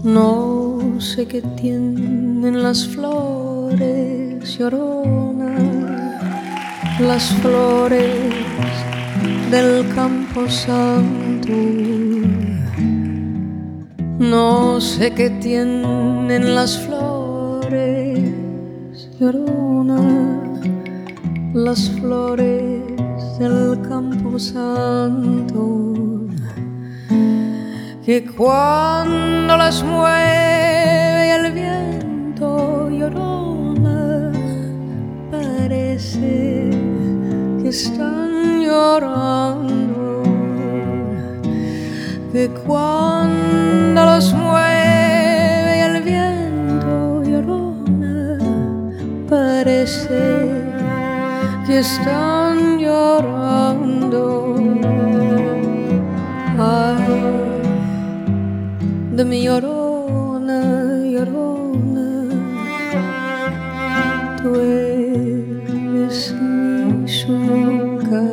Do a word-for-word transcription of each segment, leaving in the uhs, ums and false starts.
No sé qué tienen las flores, llorona, las flores del campo santo. No sé qué tienen las flores, llorona, las flores del campo santo, que cuando las mueve el viento, llorona, parece que están llorando, que cuando los mueve el viento, llorona, parece que están llorando. Ay, de mi llorona, llorona, tú eres mi yuca.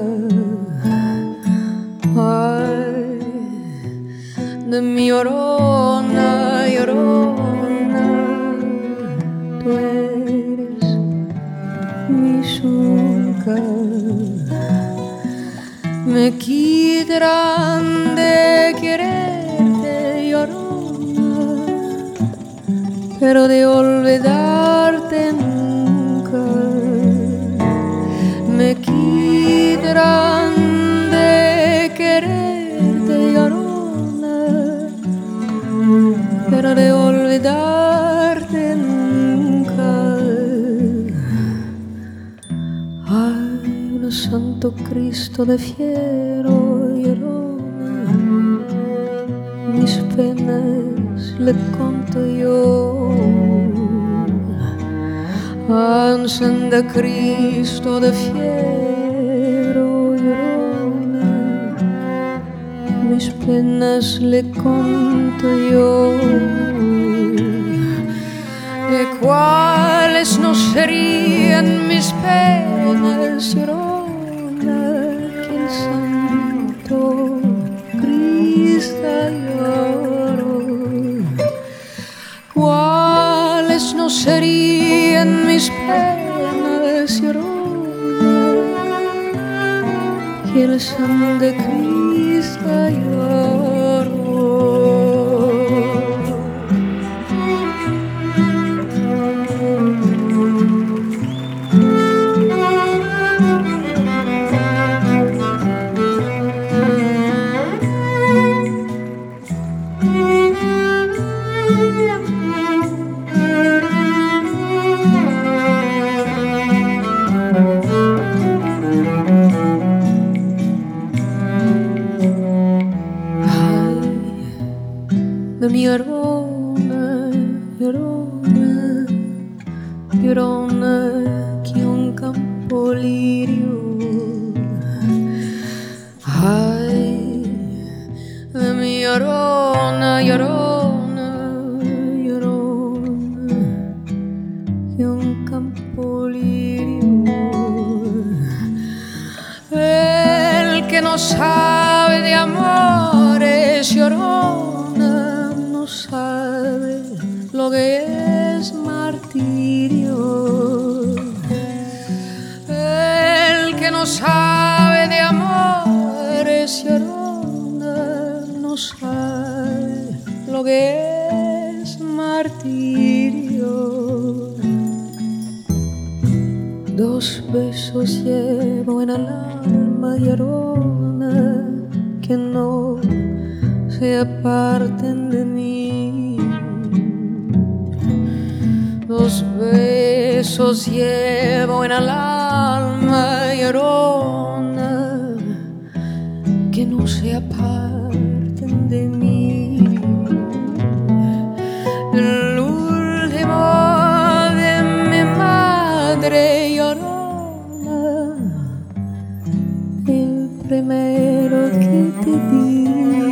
Ay, de mi llorona, llorona, tú eres mi yuca. Me quitarán de quererte, llorona, pero de olvidarte nunca. Me quitarán de quererte, llorona, pero de olvidarte nunca. Ay, un santo Cristo de fiero, llorona, mis penas le conto yo. Ansen de Cristo de fiero, llorona, mis penas le conto yo. ¿De cuáles no serían mis penas, llorona, que el santo Cristo lloró? ¿Cuáles no serían mis penas, llorona, que el santo Cristo lloró? De mi llorona, llorona, llorona, que un campo lirio. Ay, de mi llorona, llorona, llorona, que un campo lirio. El que no sabe de amores, llorona, no sabe lo que es martirio. El que no sabe de amores, llorona, no sabe lo que es martirio. Dos besos llevo en el alma, llorona, que no se aparten de mí. Dos besos llevo en el alma, llorona, que no se aparten de mí. El último de mi madre, llorona, el primero que te di.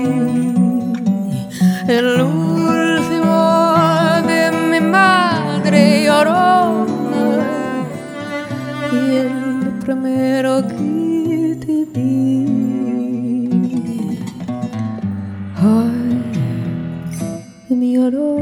El último de mi madre, llorona, y el primero que te di. Ay, de mi llorona.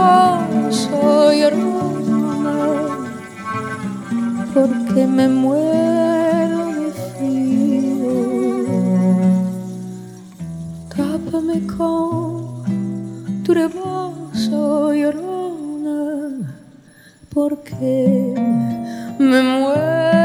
rebozo, llorona, porque me muero de frío. Tápame con tu rebozo, llorona, porque me muero